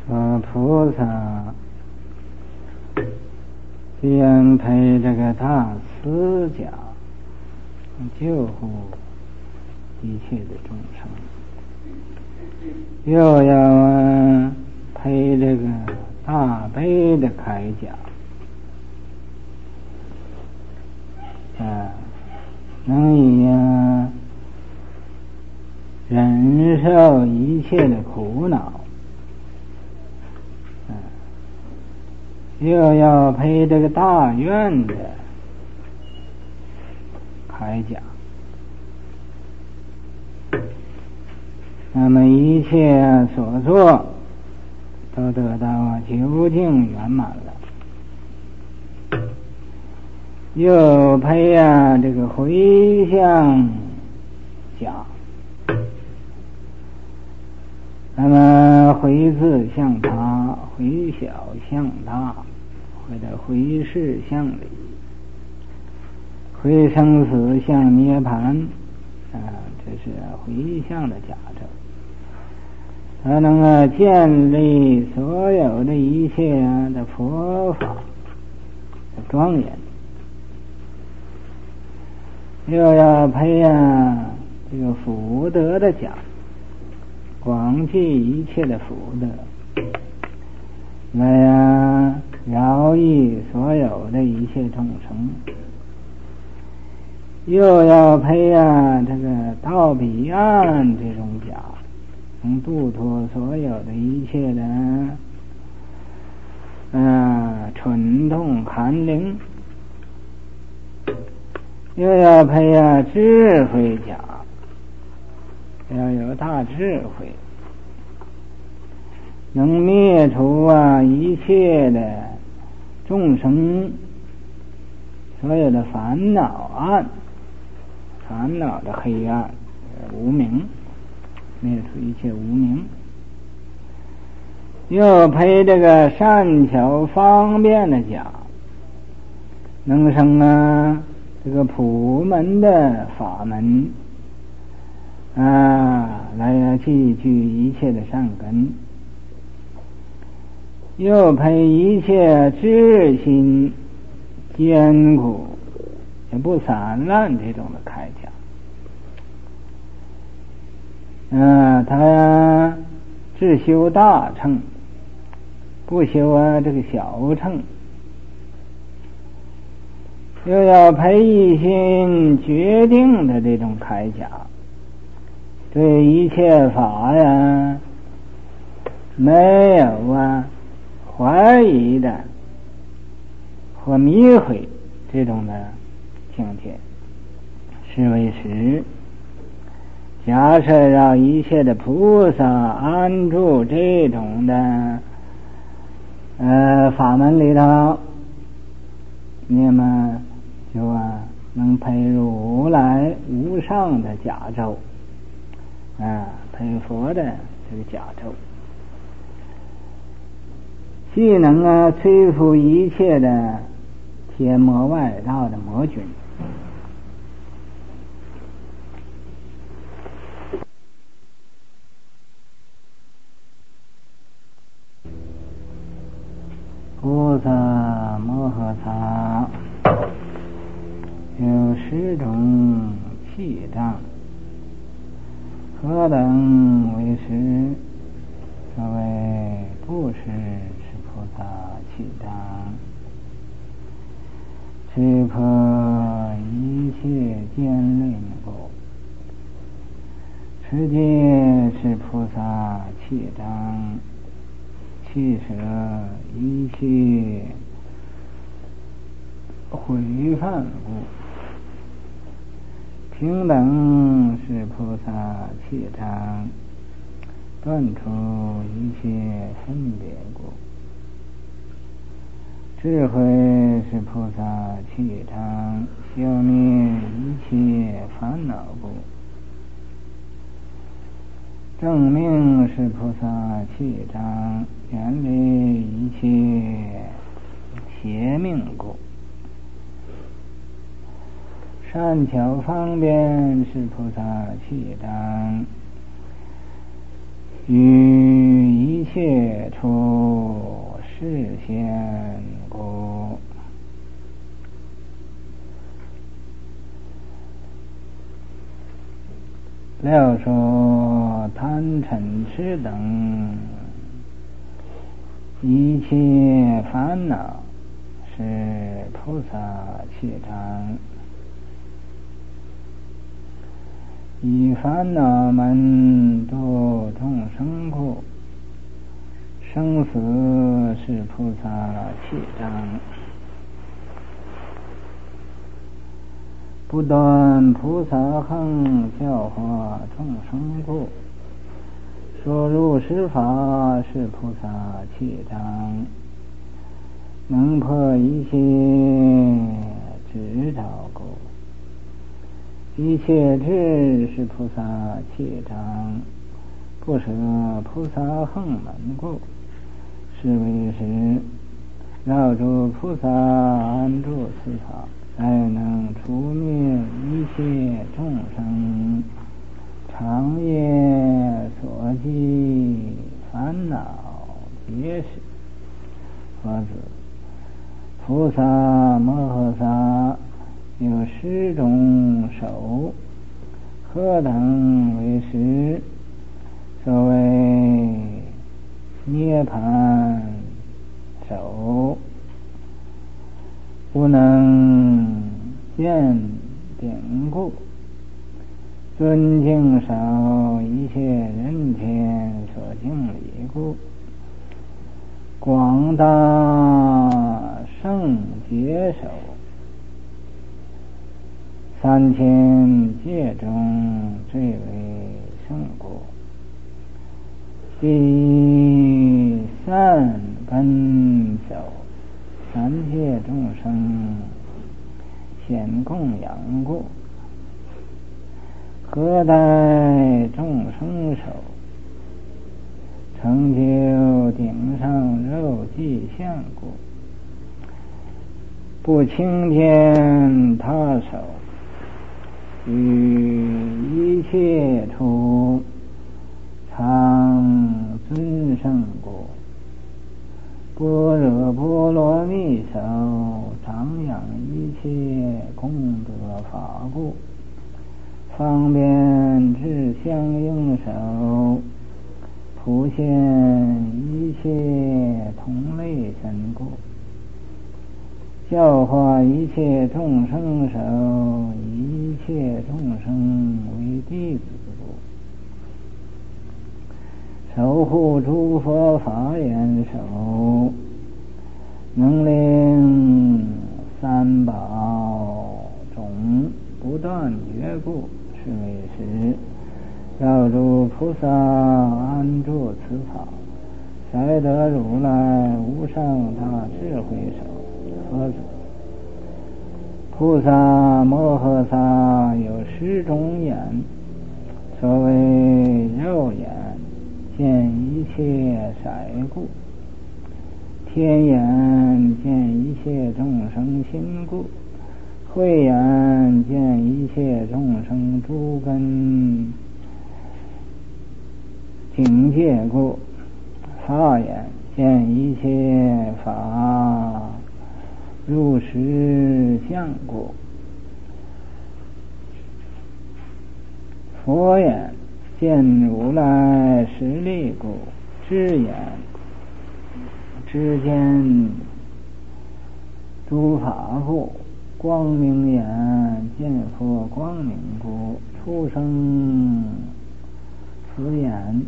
说菩萨先配这个大慈家，救护一切的众生，又要配这个大悲的铠甲，能以忍受一切的苦恼，又要配这个大愿的铠甲，那么一切所做都得到究竟圆满了。又配这个回向甲，那么回自向他，回小向大，或者回事向理，回生死向涅槃，这是回向的甲胄。它能建立所有的一切的佛法的庄严，又要培养这个福德的甲，广济一切的福德，来饶益所有的一切众生，又要培养这个到彼岸这种甲，能度脱所有的一切的蠢动寒灵，又要培养智慧甲，要有大智慧，能灭除一切的众生所有的烦恼的黑暗无明，灭除一切无明，又配这个善巧方便的甲，能生这个普门的法门，来积聚一切的善根，又配一切知心坚固也不散乱这种的铠甲。他只修大乘，不修这个小乘，又要配一心决定的这种铠甲，对一切法没有怀疑的或迷毁这种的境界，是为实。假设让一切的菩萨安住这种的法门里头，那么就能配如来无上的甲胄，配佛的这个甲胄，既能摧伏一切的天魔外道的魔君。菩萨摩诃萨有10种气障，何等为实？所谓不实是菩萨气障，只破一切坚韧故。持戒是菩萨气障，弃舍一切毁犯故。平等是菩萨气障，断除一切分别故。智慧是菩萨气障，消灭一切烦恼故。正命是菩萨气障，远离一切邪命故。善巧方便是菩萨气障，与一切处示现故。料说贪嗔痴等一切烦恼是菩萨气场，以烦恼们度众生故，生死是菩萨气场，不断菩萨行教化众生故，说入实法是菩萨气场，能破一切执着故，一切智是菩萨气场，不舍菩萨行门故，是为实绕住菩萨安住此法，才能除灭一切众生长夜所积烦恼结识。佛子，菩萨摩诃萨有10种手，何等为实？所谓涅盘手，不能见顶故，尊敬手一切人天所敬礼故，广大圣解手3000戒中最为胜故，第3根手3界众生显供养故，何待众生手成就顶上肉髻相故，不轻见他手于一切处常尊胜故，般若波罗蜜手常养一切功德法故，方便智相应手普现一切同类身故，教化一切众生手以一切众生为弟子故，守护诸佛法言手，能令三宝种不断绝故，是为实绕住菩萨安住此法，才得如来无上大智慧手。佛子，菩萨摩诃萨有10种眼，所谓肉眼见一切色故，天眼见一切众生心故，慧眼见一切众生诸根境界故，法眼见一切法入实相故，佛眼见如来实力故，智眼知见诸法故，光明眼见佛光明故，出生此眼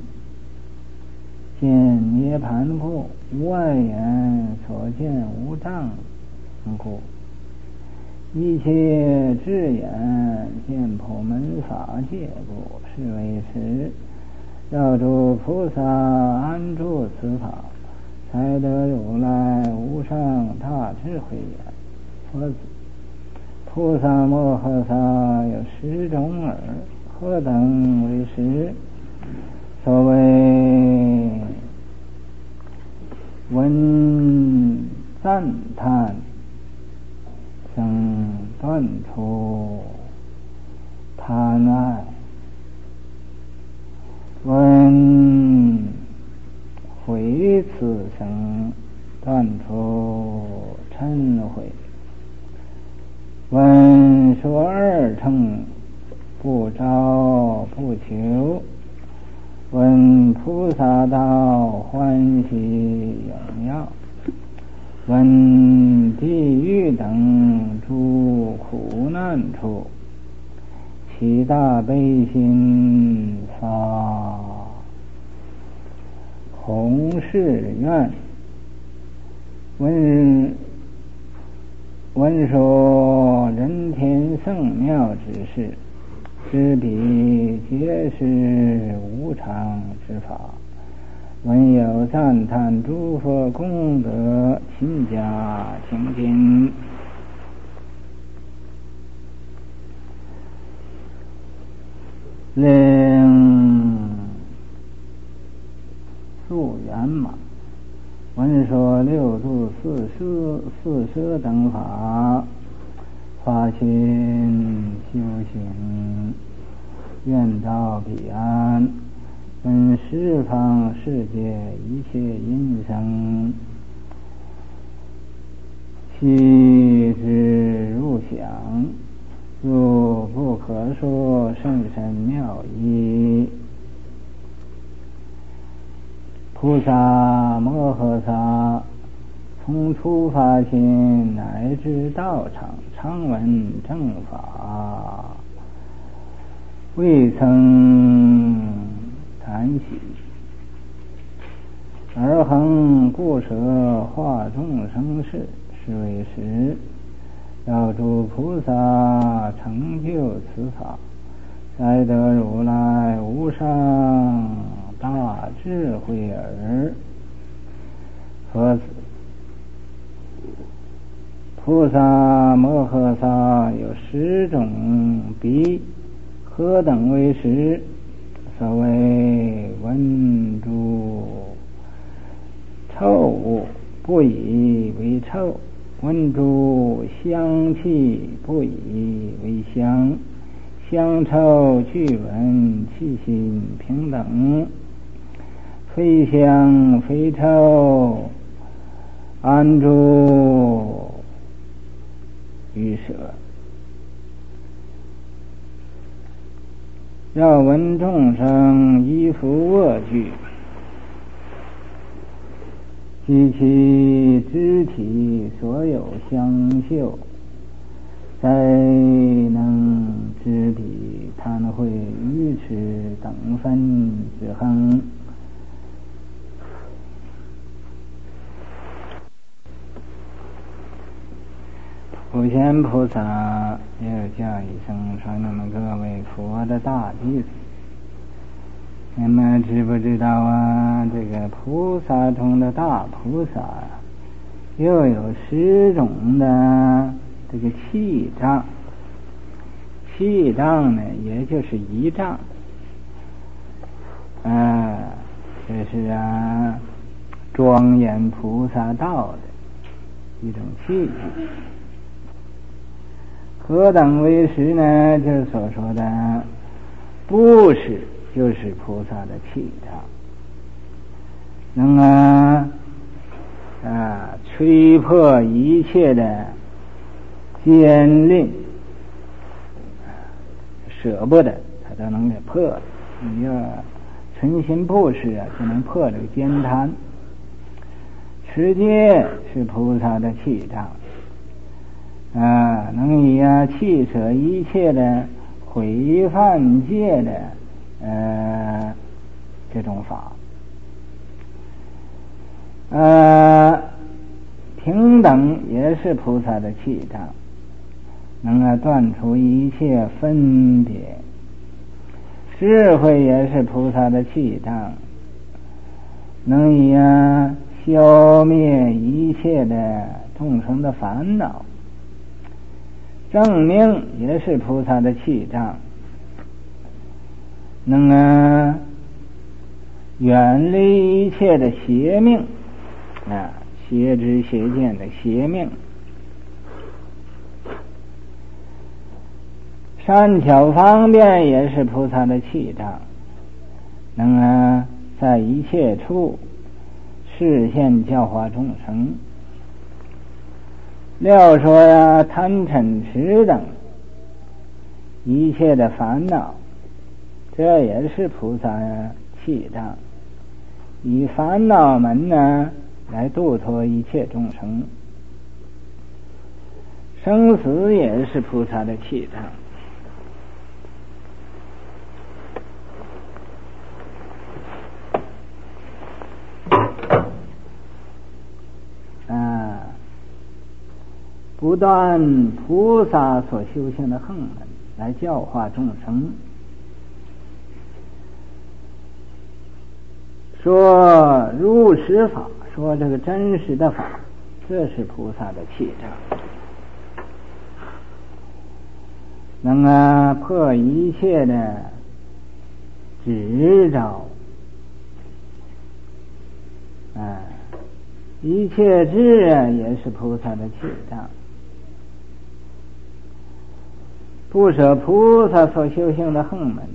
见涅盘故，外眼所见无障故，一切智眼见普门法界故，是为实绕住菩萨安住此法，才得如来无上大智慧眼。佛子，菩萨摩诃萨有10种耳，何等为实？所谓闻赞叹生断除贪爱，闻佛毁此生，断除嗔恚。闻说二乘，不着不求。闻菩萨道，欢喜荣耀。闻地狱等诸苦难处，其大悲心发弘誓愿。闻说人天圣妙之事，知彼皆是无常之法。闻有赞叹诸佛功德，勤加精进。令速圆满。闻说六度四摄等法，发心修行，愿到彼岸。闻十方世界一切因生，悉知入想，如不可说甚深妙义。菩萨摩诃萨从初发心乃至道场，常闻正法，未曾谈喜。而恒不舍化众生事，是为实。要诸菩萨成就此法，才得如来无上大智慧耳。何子菩萨摩诃萨有10种彼，何等为实？所谓闻诸臭物，不以为臭；闻诸香气，不以为香。香臭俱闻，气心平等。非香非臭，安住于舍。要闻众生衣服卧具，及其肢体所有香秀，才能知彼贪恚愚痴等分之恒。普贤菩萨又叫一声说：“你们各位佛的大弟子，你们知不知道啊？这个菩萨中的大菩萨又有10种的这个气障。气障呢，也就是仪仗，这是庄严菩萨道的一种气质。何等为实呢？就是所说的不是，就是菩萨的气场，能吹破一切的坚令，舍不得他都能给破了。你要存心布施就能破这个坚贪。持戒是菩萨的气场，能以弃舍一切的毁犯戒的这种法。平等也是菩萨的气场，能断除一切分别。智慧也是菩萨的气场，能以消灭一切的众生的烦恼。正命也是菩萨的气场，能远离一切的邪命，邪知邪见的邪命。善巧方便也是菩萨的气场，能在一切处示现教化众生。料说呀，贪嗔痴等一切的烦恼，这也是菩萨气障，以烦恼门呢来度脱一切众生。生死也是菩萨的气障。不断菩萨所修行的行门来教化众生，说如实法，说这个真实的法，这是菩萨的气障，能破一切的执着，一切智也是菩萨的气障。不舍菩萨所修行的行门，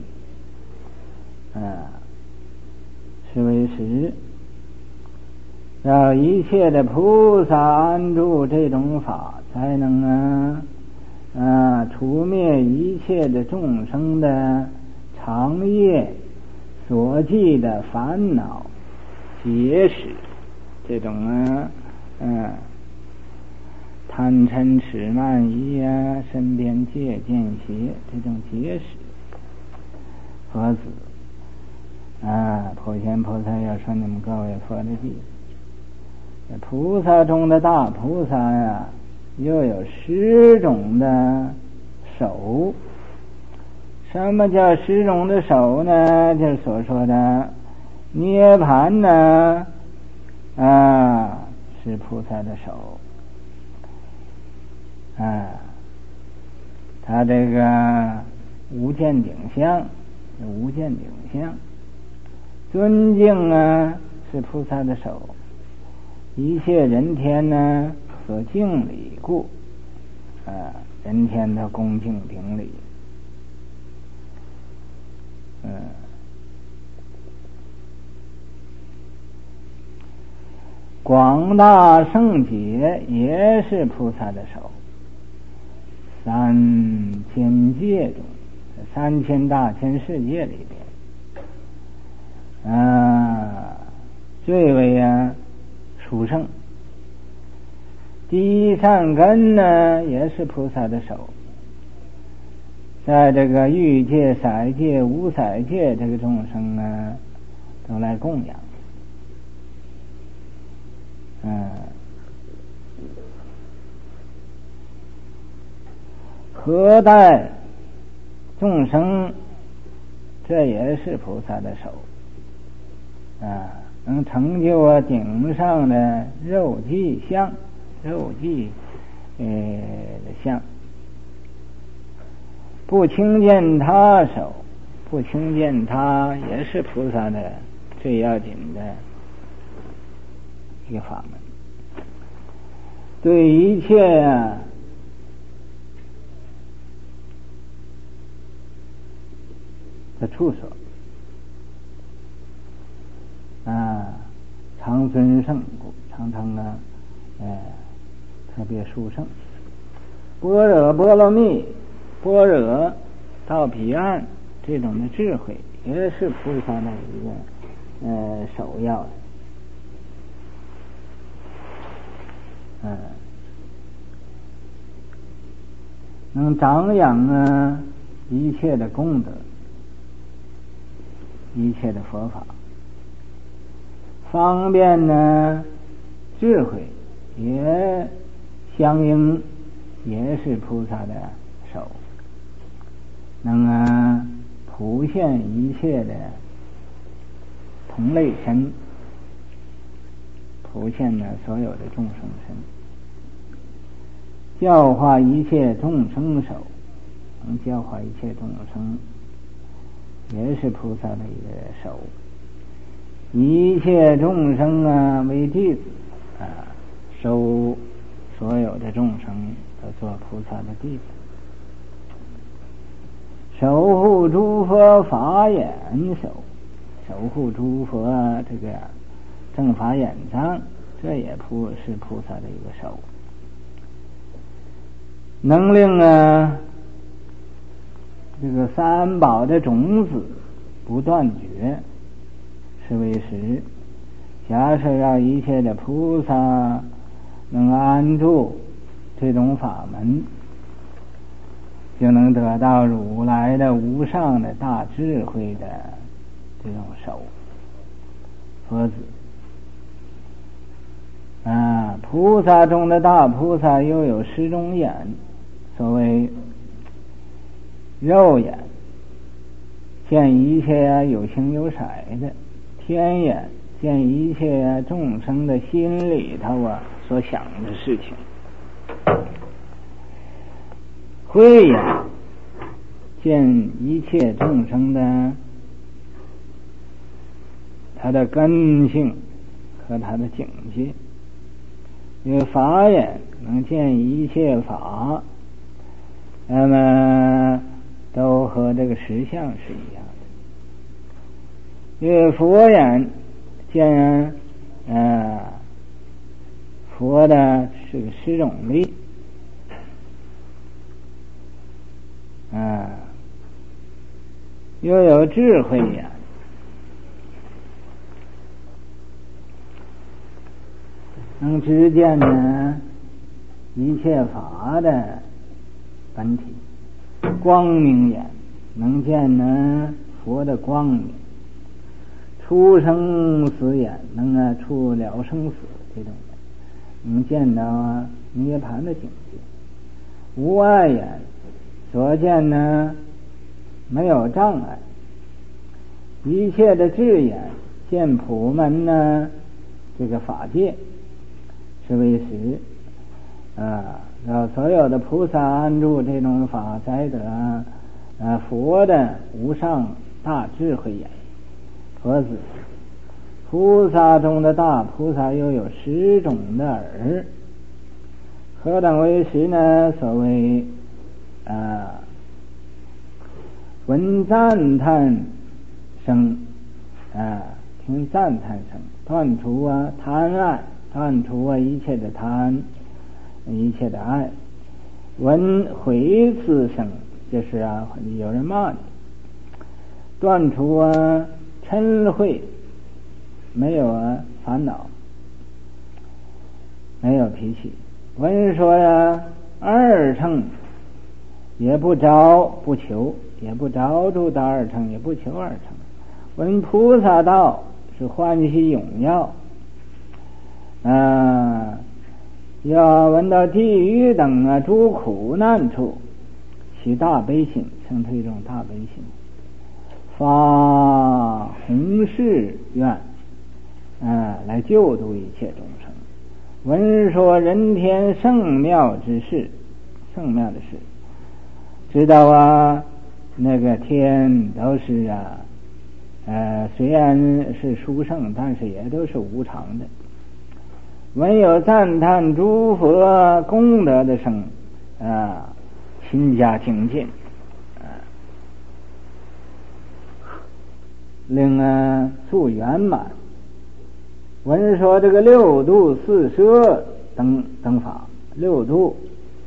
是为实，让一切的菩萨安住这种法，才能除灭一切的众生的长夜所记的烦恼结识，这种贪嗔痴慢疑身边界见邪这种结识，佛子普贤菩萨要说你们各位佛的弟子，菩萨中的大菩萨呀，又有10种的手。什么叫10种的手呢？就是所说的涅槃呢，是菩萨的手。他这个无见顶相，无见顶相，尊敬是菩萨的手，一切人天呢所敬礼故，人天的恭敬顶礼，广大圣解也是菩萨的手。3000界中，3000大千世界里边，最为殊胜。第一善根呢，也是菩萨的手，在这个欲界、色界、无色界这个众生都来供养。何待众生，这也是菩萨的手，能成就顶上的肉髻相，肉髻的相，不轻见他手，不轻见他也是菩萨的最要紧的一个法门。对一切的处所常尊圣故，常常特别殊胜。般若波罗蜜，般若到彼岸这种的智慧，也是菩萨的一个首要的。能长养一切的功德，一切的佛法，方便智慧也相应，也是菩萨的手，能普现一切的同类身，普现所有的众生身，教化一切众生手，能教化一切众生，也是菩萨的一个手。一切众生为弟子，收所有的众生都做菩萨的弟子，守护诸佛法眼手，守护诸佛这个正法眼藏，这也是菩萨的一个手。能令这个三宝的种子不断绝，是为实。假设要一切的菩萨能安住这种法门，就能得到如来的无上的大智慧的这种手。佛子菩萨中的大菩萨又有十种眼，所谓肉眼见一切有形有色的，天眼见一切众生的心里头所想的事情，慧眼见一切众生的他的根性和他的境界，因为法眼能见一切法，那么都和这个实相是一样的。因为佛眼见佛的是个十种力，又有智慧眼，能知见一切法的本体。光明眼能见佛的光明。出生死眼能出了生死，这种能见到涅槃的境界。无碍眼所见没有障碍。一切的智眼见普门这个法界是为实。所有的菩萨安住这种法，才得佛的无上大智慧眼。佛子菩萨中的大菩萨又有十种的耳，何等为实呢？所谓闻赞叹声，听赞叹声，断除贪爱，断除一切的贪，一切的爱。闻回次声，就是有人骂你，断除嗔恚，没有烦恼，没有脾气。闻说二乘，也不着不求，也不着住到二乘，也不求二乘。闻菩萨道是欢喜踊跃，要闻到地狱等诸苦难处，起大悲心，生出一种大悲心，发弘誓愿，来救度一切众生。闻说人天圣妙之事，圣妙的事，知道那个天都是虽然是殊胜，但是也都是无常的。闻有赞叹诸佛功德的声，勤加精进，令速圆满。闻说这个六度四摄等法，六度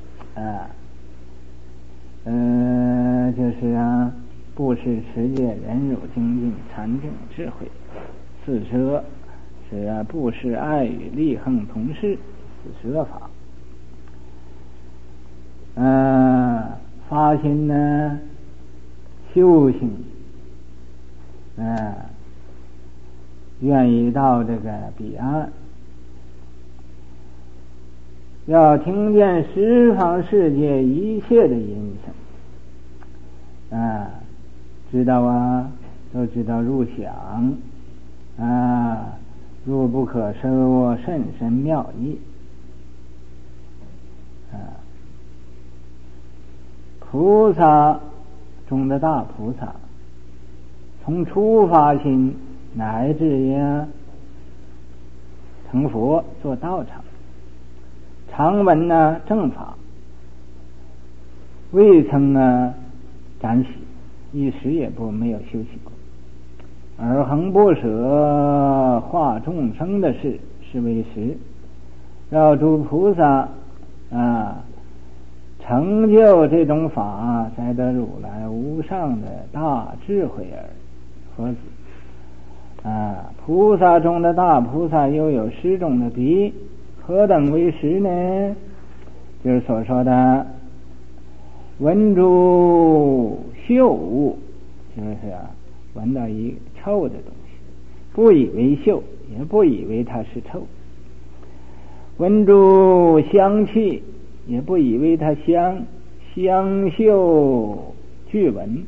就是布施持戒忍辱精进禅定智慧。四摄是布施爱语利恒同事，四摄法。发心修行，愿意到这个彼岸，要听见十方世界一切的音声，知道都知道入想，入不可说甚深妙义。菩萨中的大菩萨，从初发心乃至于成佛做道场，常闻正法，未曾暂息，一时也没有休息过。 而恒不舍化众生的事，是为实。要诸菩萨成就这种法，才得如来无上的大智慧耳。佛子菩萨中的大菩萨又有10种的比，何等为实呢？就是所说的闻诸嗅物，就是闻到一臭的东西，不以为嗅，也不以为它是臭；闻诸香气，也不以为它香，香嗅俱闻，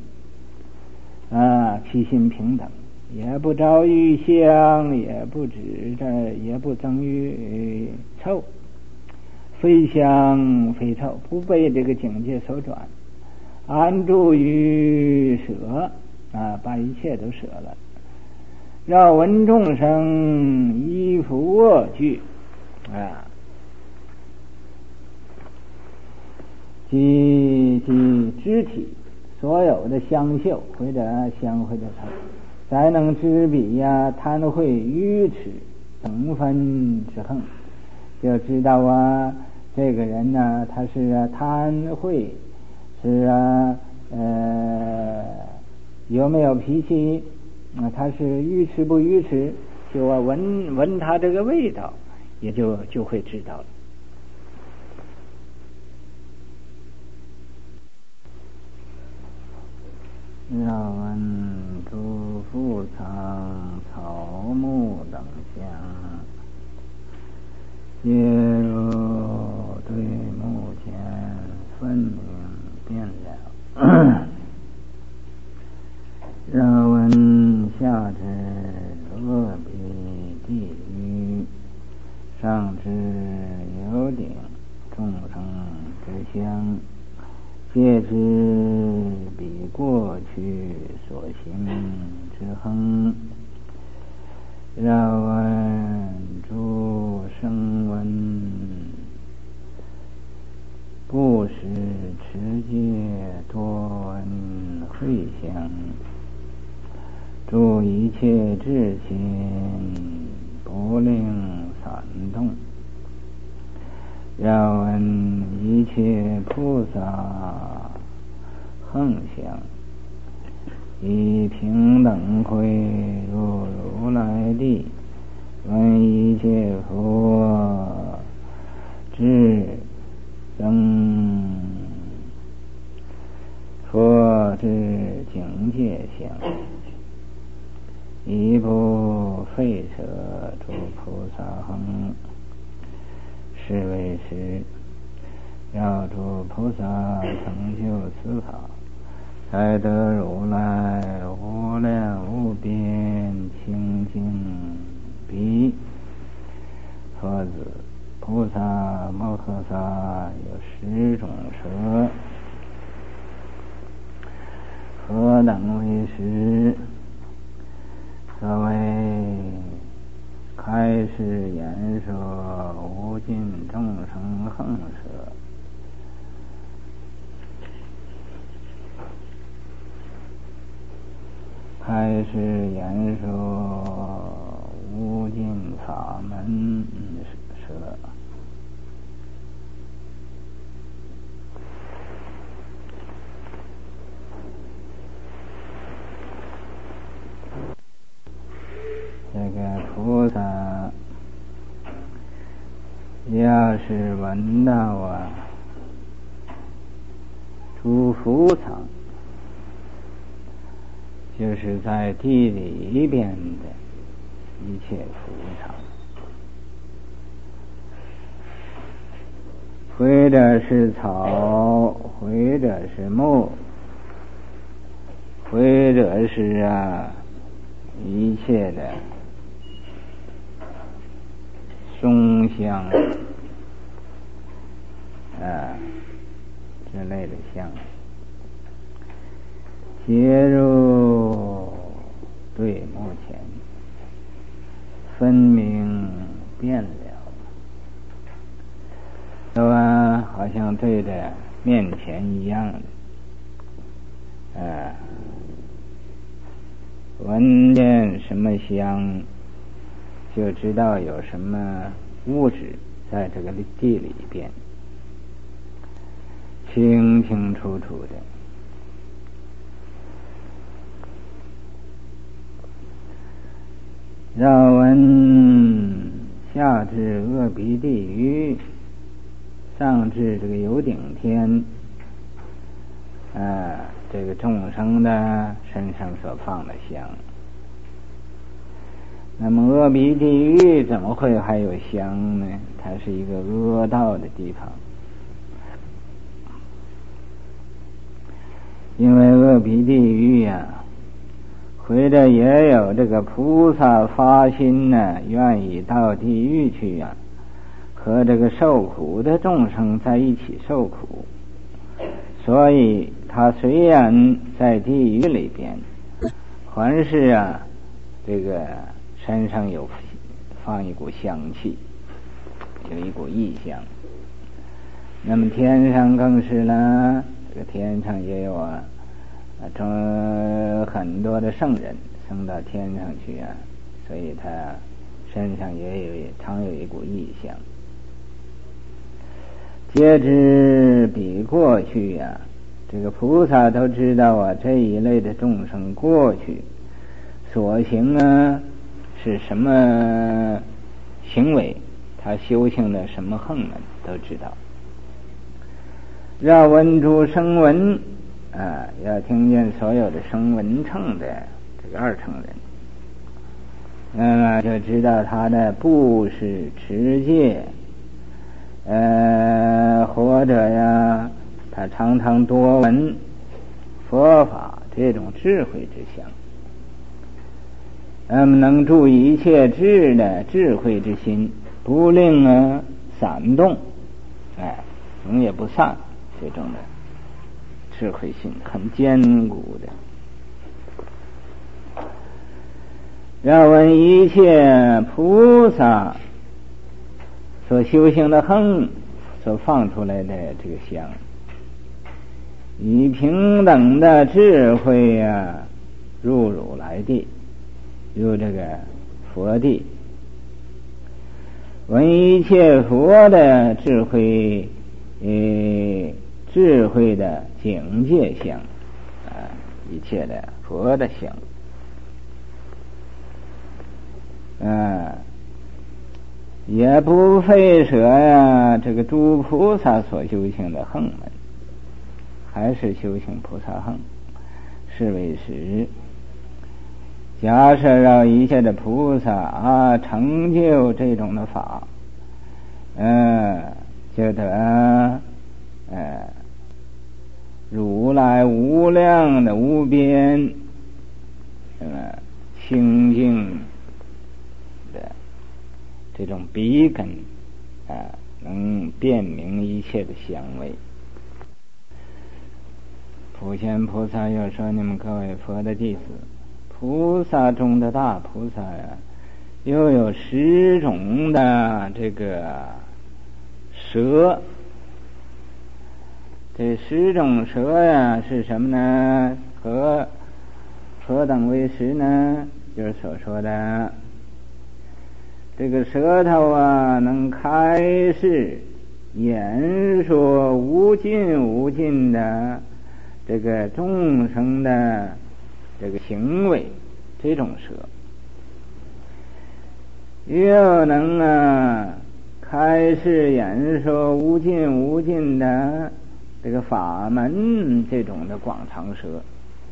其心平等，也不着于香，也不增于臭，非香非臭，不被这个境界所转，安住于舍，把一切都舍了。绕闻众生依伏恶具，即肢体所有的香嗅，或者香或者臭，才能知彼贪恚愚痴等分之横，就知道这个人呢，他是贪恚，是有没有脾气，他是愚痴不愚痴，就闻他这个味道，也就会知道了。要闻诸覆藏草木等相，皆如对目前分明辨了。要闻下之恶彼地狱，上之有顶众生之相，皆知彼过去所行之恒。要闻诸声闻，不识持戒多闻慧相，诸一切智心不令散动。要闻一切菩萨横相，以平等慧入如来地，闻一切佛智增佛之境界相，以不废舍诸菩萨横，是为实。要诸菩萨成就此法，才得如来无量无边清净彼。佛子，菩萨摩诃萨有10种舍，何等为实？所谓开示言说无尽众生横舍，开示言说无尽法门舍，这个菩萨要是闻到诸伏藏，就是在地里边的一切伏藏，或者是草，或者是木，或者是一切的松香之类的香，皆入对目前分明辨了，好像对着面前一样的， 闻见什么香，就知道有什么物质在这个地里边，清清楚楚的。绕闻下至阿鼻地狱，上至这个有顶天，这个众生的身上所放的香。那么阿鼻地狱怎么会还有香呢？它是一个恶道的地方，因为阿鼻地狱回着也有这个菩萨发心愿意到地狱去和这个受苦的众生在一起受苦，所以他虽然在地狱里边，还是这个身上有放一股香气，有一股异香。那么天上更是呢，这个天上也有很多的圣人升到天上去所以他身上也常有一股异香。皆知彼过去这个菩萨都知道这一类的众生过去所行是什么行为，他修行的什么行门都知道。要闻诸声闻要听见所有的声闻乘的这个二乘人，就知道他的布施持戒，或者他常常多闻佛法这种智慧之相，能助一切智的智慧之心，不令散动，永也不散，这种的智慧心很坚固的。要闻一切菩萨所修行的行，所放出来的这个香，以平等的智慧入如来地，入这个佛地。闻一切佛的智慧，智慧的境界相，一切的佛的相，也不费舍这个诸菩萨所修行的行门，还是修行菩萨行，是为实。假设让一切的菩萨成就这种的法，就得如来无量的无边清净的这种鼻根能辨明一切的香味。普贤菩萨又说：你们各位佛的弟子，菩萨中的大菩萨又有10种的这个舌，这10种舌是什么呢？何等为实呢？就是所说的这个舌头能开示言说无尽无尽的这个众生的这个行为，这种舌又能开示言说无尽无尽的这个法门，这种的广长舌。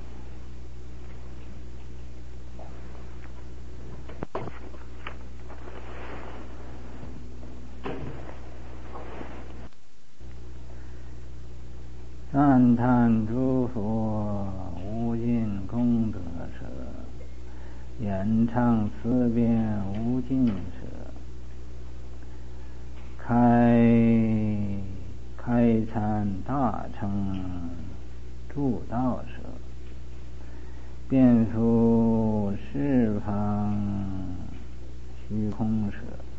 赞叹诸佛无尽功德舍，演唱思辨无尽舍，开参大乘助道舍，遍覆十方虚空舍，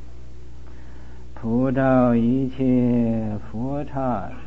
普照一切佛刹舍，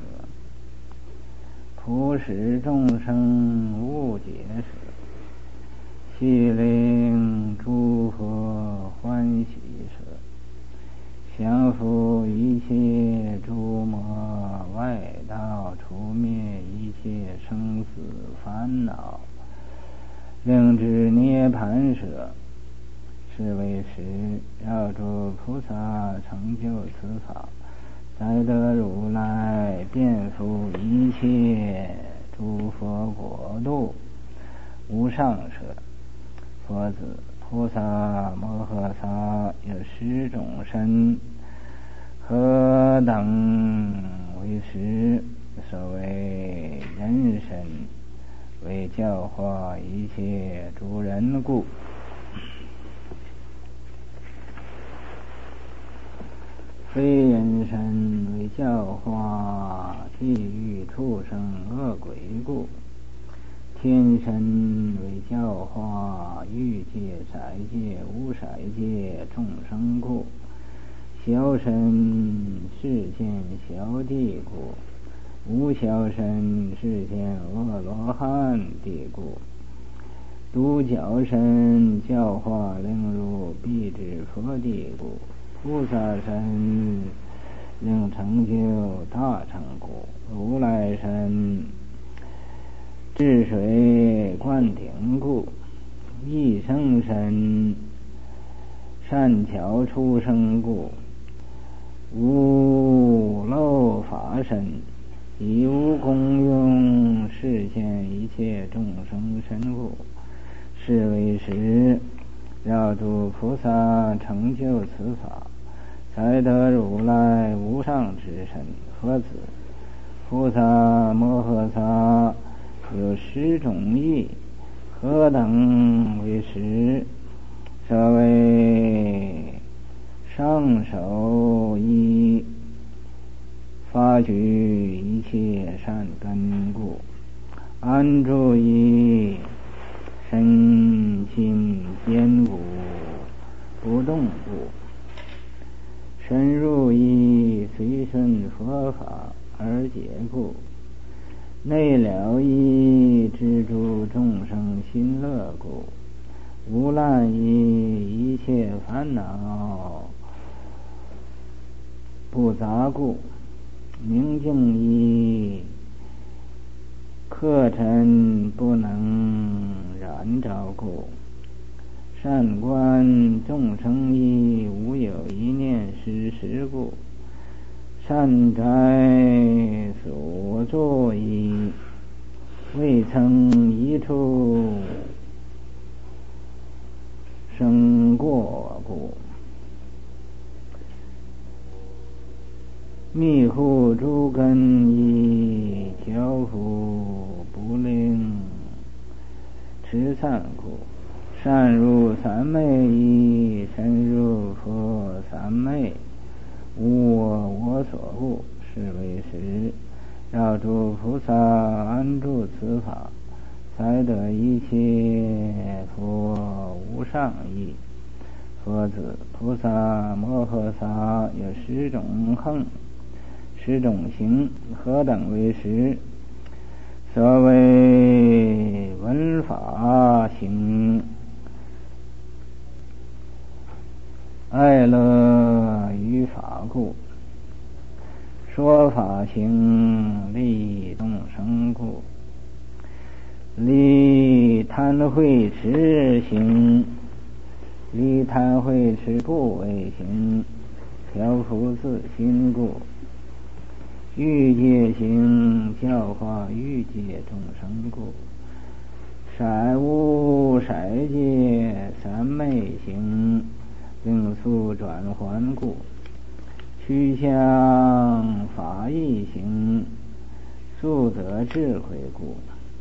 普使众生无解舍， 其令诸佛欢喜舍，降伏一切诸魔外道，除灭一切生死烦恼，令至涅盘舍。是为时，绕诸菩萨成就此法，才得如来遍覆一切诸佛国度，无上舍。佛子，菩萨摩诃萨有10种身，何等为实？所谓人身，为教化一切诸人故。非人身，为教化地狱畜生恶鬼故。天身，为教化欲界、色界、无色界众生故。小身，示现小地故。无小身，示现阿罗汉地故。独角身，教化令入辟支佛地故。菩萨身，令成就大成故。如来身，治水灌顶故。一生身，善巧出生故。无漏法身，以无功用示现一切众生身故。是为时，绕诸菩萨成就此法，才得如来无上之身。佛子，菩萨摩诃萨有10种意，何等为实？所谓上首意，发举一切善根故。安住意，身心坚固不动故。深入意，随顺佛法而解故。内了意，知诸众生心乐故。无滥意，一切烦恼不杂故。明净意，客尘不能染着故。善观众生意，无有一念失时故。善哉所作意，未曾一处生过故。密护诸根意，调伏不令持散故。善入三昧意，深入佛三昧，无我所故。是为时，绕诸菩萨安住此法，才得一切佛无上意。佛子，菩萨摩诃萨有10种行，10种行，何等为实？所谓闻法行，爱乐于法故。说法行，利众生故。离贪慧持行，离贪慧持不为行，调伏自心故。欲界行，教化欲界众生故。色无色界三昧行，令速转还故。趋向法义行，速得智慧故。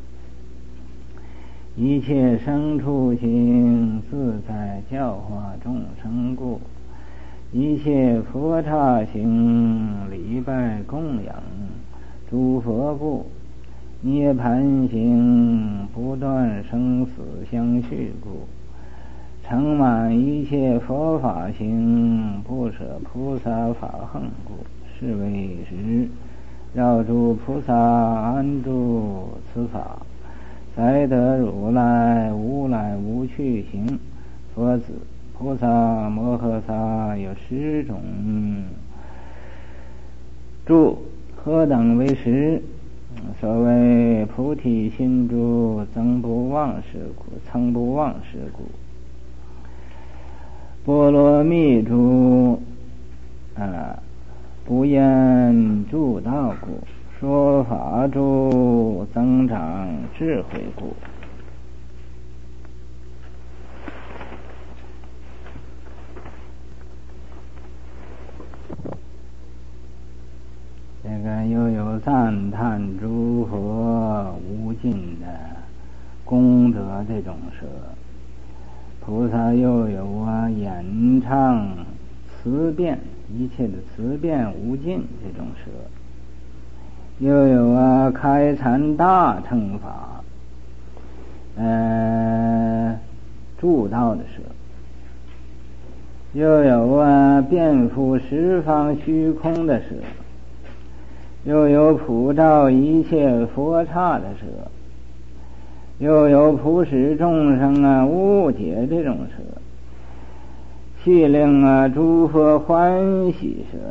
一切生处行，自在教化众生故。一切佛刹行，礼拜供养诸佛故。涅盘行，不断生死相续故。成满一切佛法行，不舍菩萨法行故。是为时，绕诸菩萨安住此法， 才得如来无来无去行。佛子菩萨摩诃萨有10种住，何等为10？所谓菩提心住，曾不忘是故。波罗蜜住，不厌住道故。说法住，增长智慧故。这个又有赞叹诸佛无尽的功德这种说，菩萨又有演唱慈辩，一切的慈辩无尽这种说，又有开阐大乘法助道的说，又有遍覆十方虚空的说，又有普照一切佛刹的说，又有普使众生误解这种说，去令诸佛欢喜说，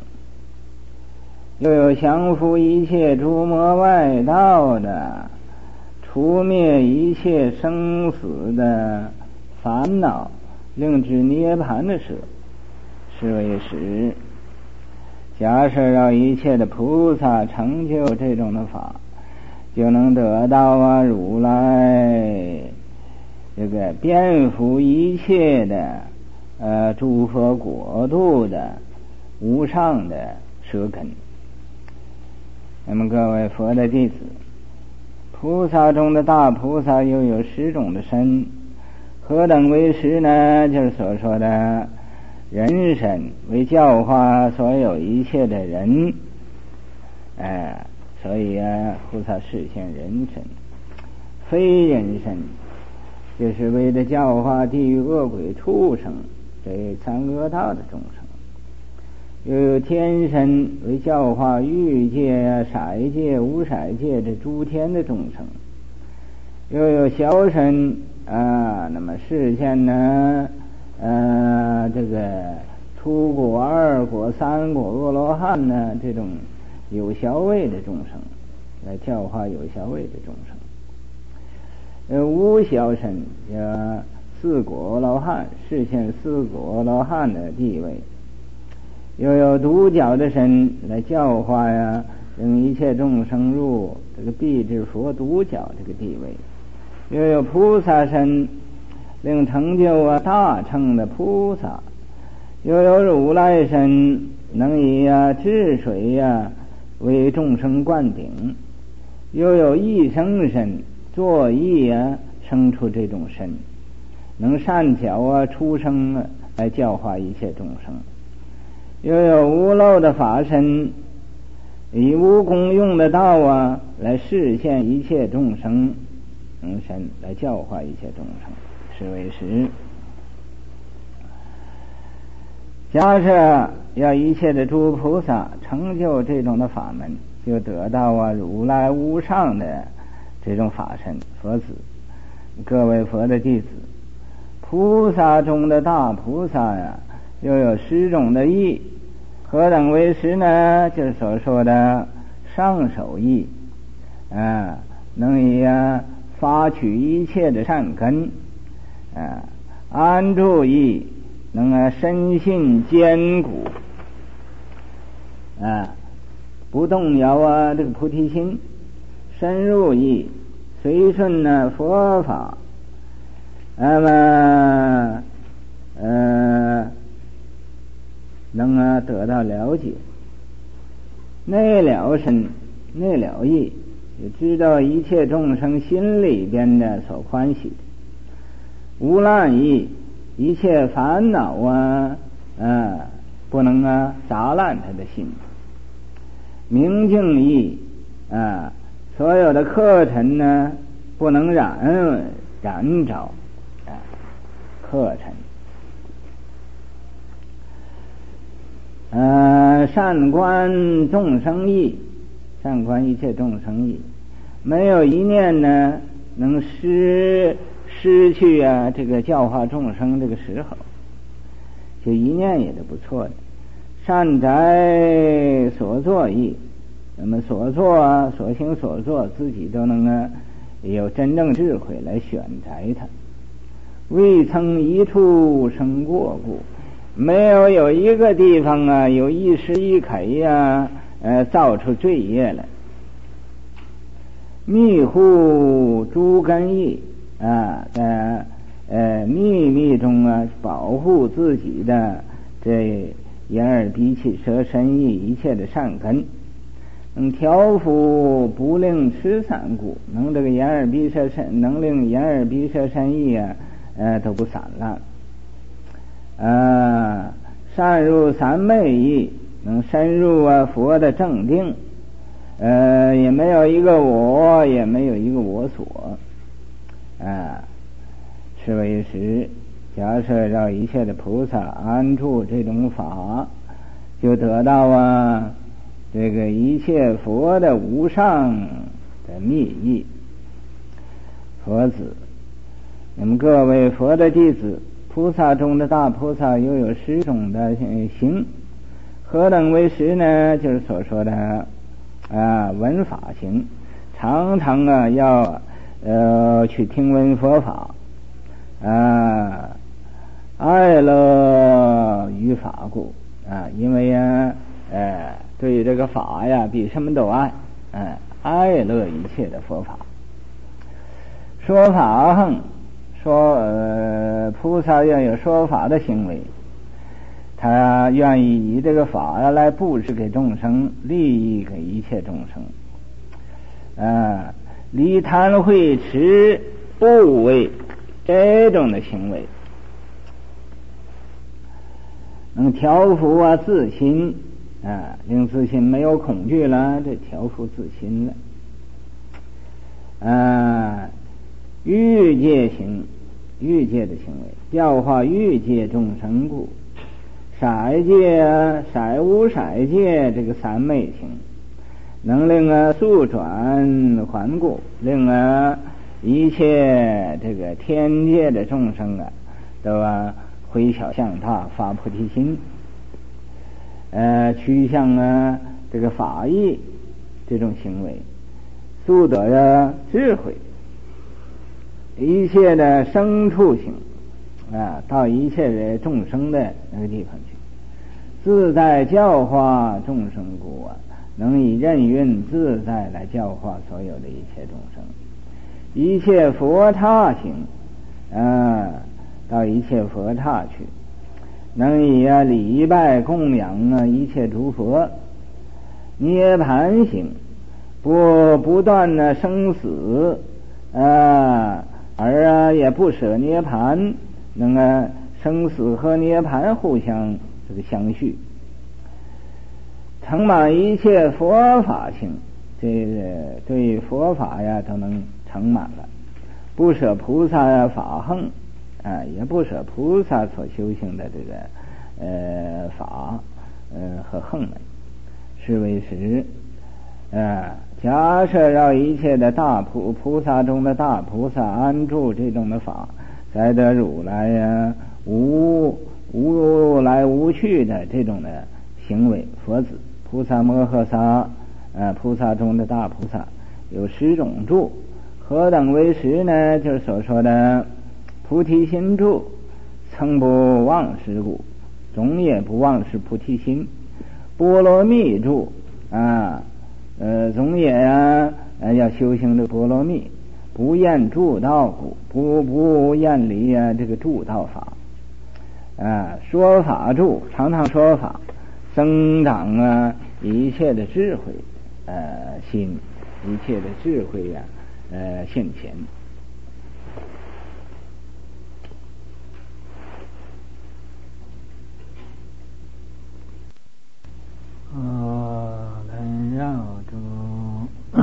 又有降伏一切诸魔外道的，除灭一切生死的烦恼，令至涅槃的说，是为10。假设让一切的菩萨成就这种的法，就能得到如来这个遍覆一切的诸佛国度的无上的舌根。那么各位佛的弟子，菩萨中的大菩萨又有10种的身，何等为10呢？就是所说的人身，为教化所有一切的人，所以菩萨示现人身。非人身就是为了教化地狱恶鬼畜生这三恶道的众生，又有天身，为教化欲界色界无色界这诸天的众生，又有小身那么示现呢这个初果、2果、3果阿罗汉呢，这种有小位的众生，来教化有小位的众生。无小身4果阿罗汉，示现4果阿罗汉的地位。又有独角的身来教化令一切众生入这个辟支佛独角这个地位。又有菩萨身，令成就大乘的菩萨。又有如来身，能以治水为众生灌顶。又有一生身，作意生出这种身，能善巧出生来教化一切众生。又有无漏的法身，以无功用的道来示现一切众生身，来教化一切众生，是为10。假设要一切的诸菩萨成就这种的法门，就得到如来无上的这种法身佛子。各位佛的弟子，菩萨中的大菩萨又有10种的义，何等为10呢？就是所说的上首义，能以发取一切的善根，安住义，能深信坚固，不动摇这个菩提心。深入义，随顺佛法，那么能得到了解。内了身，内了意，也知道一切众生心里边的所欢喜的。无滥意，一切烦恼不能杂乱他的心。明净意，所有的课程呢不能染着课程。善观众生意，善观一切众生意，没有一念呢能失去这个教化众生这个时候，就一念也是不错的。善哉所作意，那么所作所行所作，自己都能有真正智慧来选择它。未曾一处生过故，没有一个地方有一时一刻造出罪业来。密护诸根意在秘密中保护自己的这眼耳鼻气舌身意一切的善根，能调伏不令失散故，能这个眼耳鼻舌身，能令眼耳鼻舌身意都不散乱。善入三昧意，能深入佛的正定，也没有一个我，也没有一个我所，是为实。假设让一切的菩萨安住这种法，就得到这个一切佛的无上的密意。佛子，你们各位佛的弟子，菩萨中的大菩萨又有10种的行，何等为实呢？就是所说的闻法行，常常要去听闻佛法，爱乐于法故，因为对于这个法比什么都爱，爱乐一切的佛法。说法行，说菩萨要有说法的行为，他愿意以这个法来布施给众生，利益给一切众生，离贪慧持不为这种的行为，能调伏自心，令自心没有恐惧了，这调伏自心了。欲界行，欲界的行为，教化欲界众生故。色界色无色界这个三昧行，能令速转还故，令一切这个天界的众生都回小向他，发菩提心，趋向这个法义这种行为，速得智慧。一切的生处行，到一切的众生的那个地方去，自在教化众生故，能以任运自在来教化所有的一切众生。一切佛刹行，到一切佛刹去，能以礼拜供养一切诸佛。涅盘行，不断生死，而也不舍涅盘，能生死和涅盘互相这个相续。承满一切佛法行，这个对佛法都能承满了，不舍菩萨法行，也不舍菩萨所修行的这个法和行们，是为实。假设让一切的大菩萨中的大菩萨安住这种的法，才得如来无来无去的这种的行为。佛子菩萨摩诃萨，菩萨中的大菩萨有10种住，何等为实呢？就是所说的菩提心住，曾不忘失故，总也不忘失菩提心。波罗蜜住，总也要修行这波罗蜜，不厌助道故，不厌离这个助道法。说法住，常常说法，增长一切的智慧心，一切的智慧现前。能绕住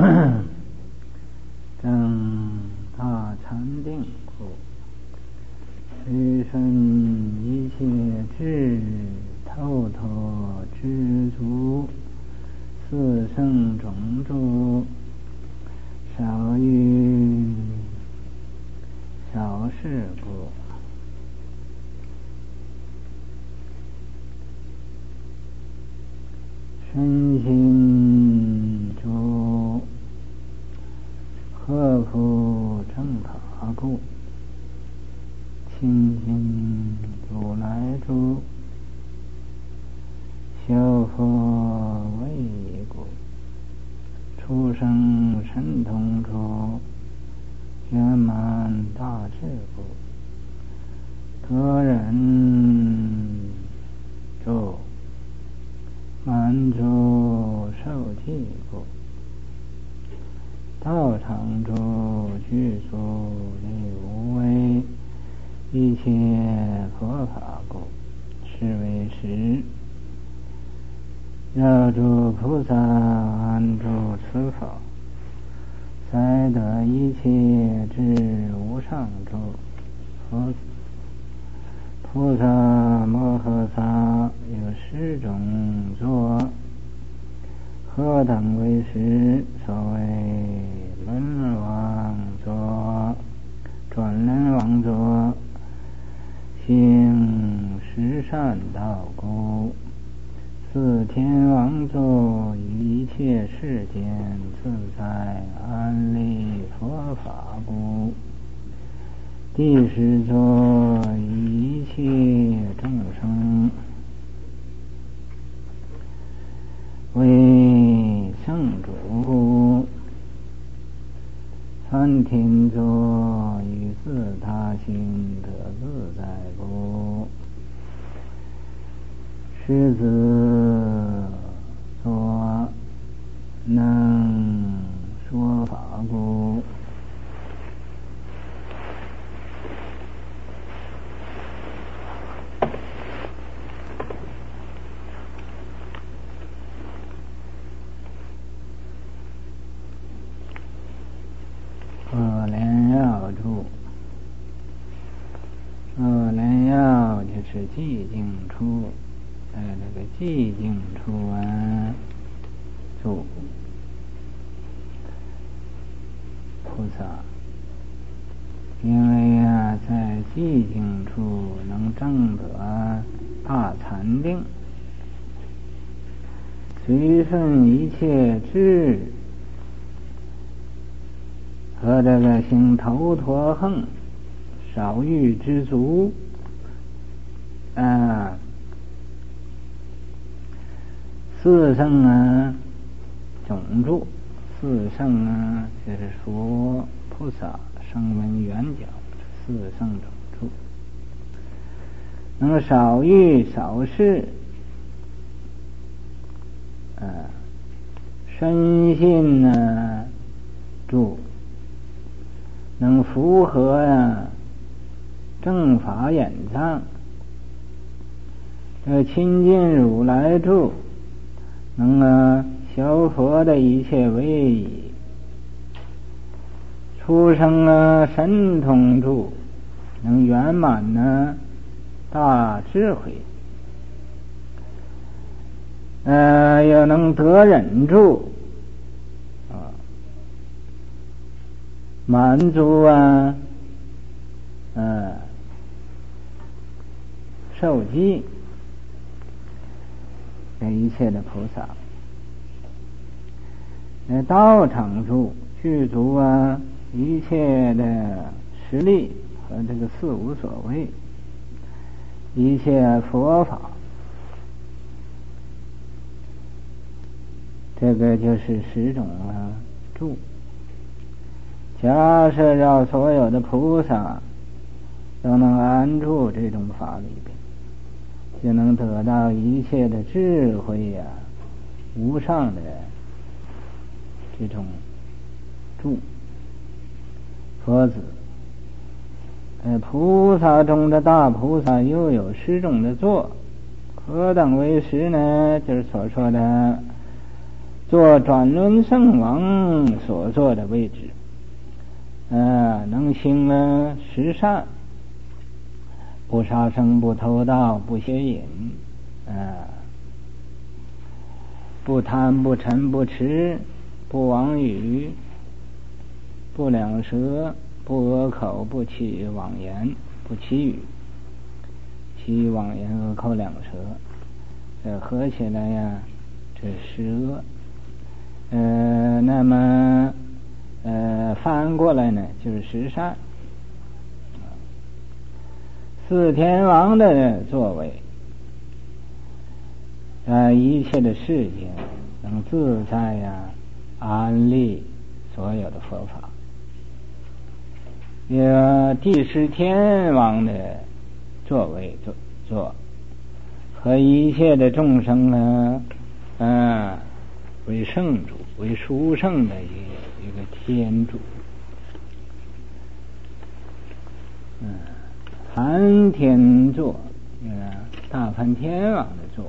正大禅定故，随顺一切智透透知足，四圣种住，少欲身心主，合乎正法故，清心如来主，修佛为故，出生神通处，圆满大智故，得人主，满足受记故，道场主，具足力无为，一切佛法故，是为实。要诸菩萨安住此法，才得一切智无上主。菩萨摩诃萨有10种座，何等为实？所谓轮王座、转轮王座，行十善道故；四天王座，一切世间自在安立佛法故；第10座，一切众生为圣主故；三天座，以自他心得自在故；狮子座，能说法故；恶莲要住，恶莲要就是寂静处，在这个寂静处住。菩萨因为在寂静处能证得大禅定，随顺一切智和这个行头陀横，少欲知足，四圣种住，四圣就是说菩萨声闻缘觉，四圣种住，能少欲少事，身心住，能符合正法眼藏，亲近如来住，能消佛的一切威仪，出生神通住，能圆满大智慧，又能得忍住，满足受记这一切的菩萨，道场住，具足一切的实力和这个四无所谓，一切佛法，这个就是10种住。假设要所有的菩萨都能安住这种法里边，就能得到一切的智慧无上的这种住。佛子，菩萨中的大菩萨又有10种的座，何等为实呢？就是所说的做转轮圣王所坐的位置，能行10善，不杀生，不偷盗，不邪淫，不贪，不嗔，不痴，不妄语，不两舌，不恶口，不起妄言，不绮语，绮语妄言，恶口两舌，合起来这是十恶。那么反过来呢，就是十善。四天王的作为，一切的事情能自在安立所有的佛法。第十天王的作为做和一切的众生呢，为圣主，为殊胜的一个天主。梵天座，大梵天王的座，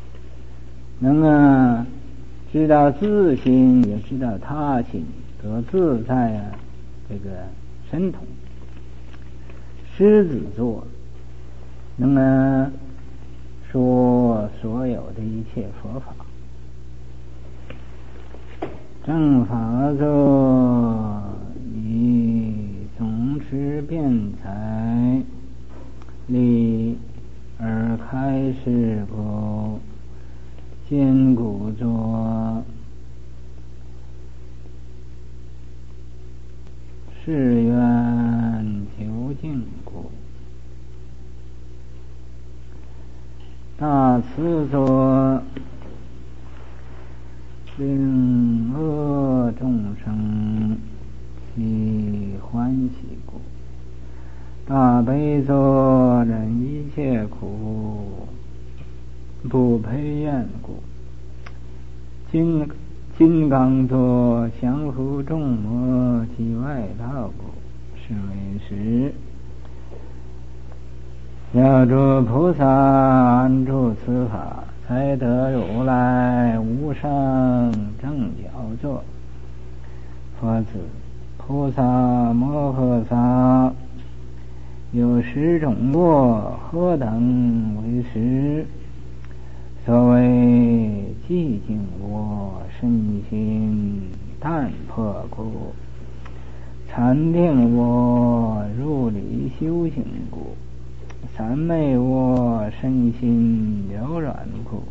能知道自心，也知道他心，得自在这个神通。狮子座，能说所有的一切佛法。正法座，以总持辩才力而开示故，坚固作誓愿究竟故。大慈作，令恶众生起欢喜故。大悲作，忍一切苦不培怨故。金刚作，降伏众魔及外道故。是为十。要诸菩萨安住此法，才得如来无上正觉座。佛子，菩萨摩诃萨有十种过，何等为十？所谓寂静我，身心淡泊故；禅定我，入理修行故；三昧我，身心柔软故；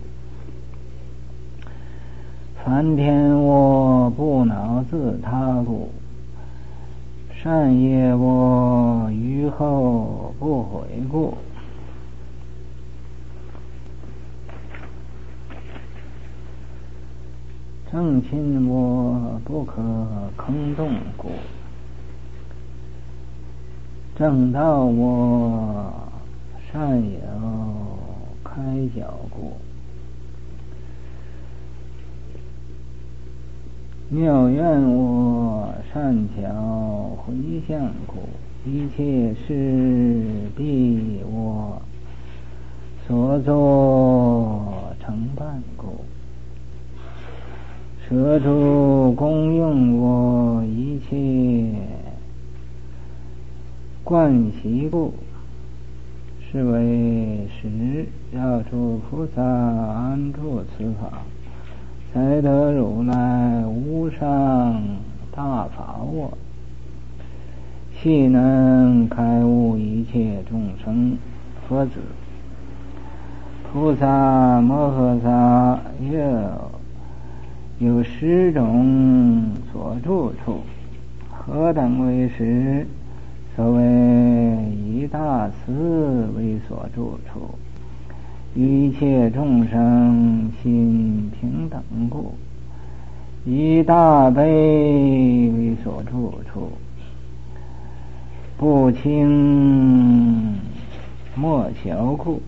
梵天我，不恼自他故；善业我，于后不悔故；正亲我，不可坑动故；正道我，善有开角故；妙愿我，善巧回向故；一切事必我所作成办故；舍诸功用我，一切惯习故。是为十。要诸菩萨安住此法，才得如来无上大法握，悉能开悟一切众生。佛子，菩萨摩诃萨有十种所住处，何等为十？所谓以大慈为所住处，一切众生心平等故；以大悲为所住处，不轻莫小故；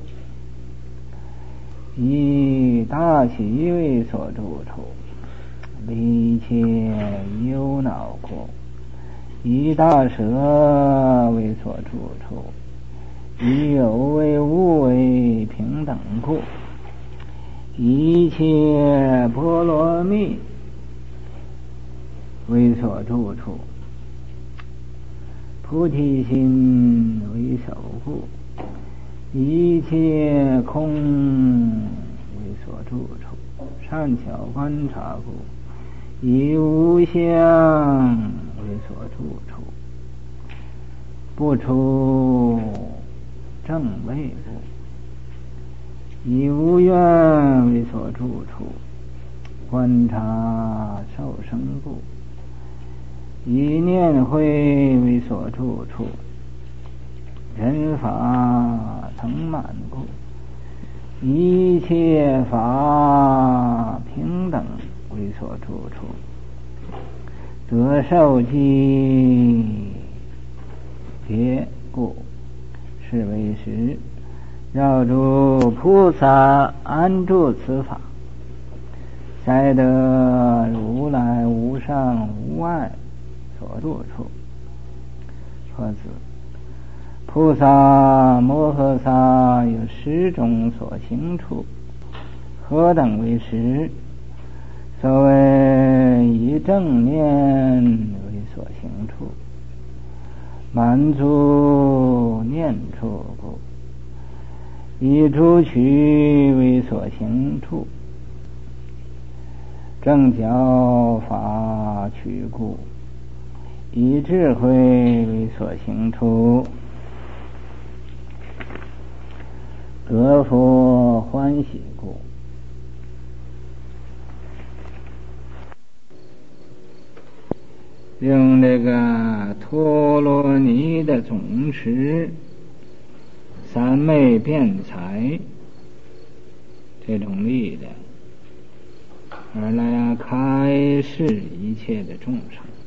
以大喜为所住处，离一切忧恼故；以大舍为所住处，以有为无为平等故；一切波罗蜜为所住处，菩提心为首故；一切空为所住处，善巧观察故；以无相为所住处，不出正位故；以无愿为所住处， 观察受生故，以念慧为所住处，人法曾满故，一切法平等为所住处，得受记别故，是为实。绕诸菩萨安住此法，才得如来无上无碍所住处。何子？菩萨摩诃萨有10种所行处，何等为实？所谓以正念为所行处，满足念处故；以诸取为所行处，正教法取故；以智慧为所行处，得佛欢喜故。用这个陀罗尼的总持三昧辩才这种力量，而来开示一切的众生。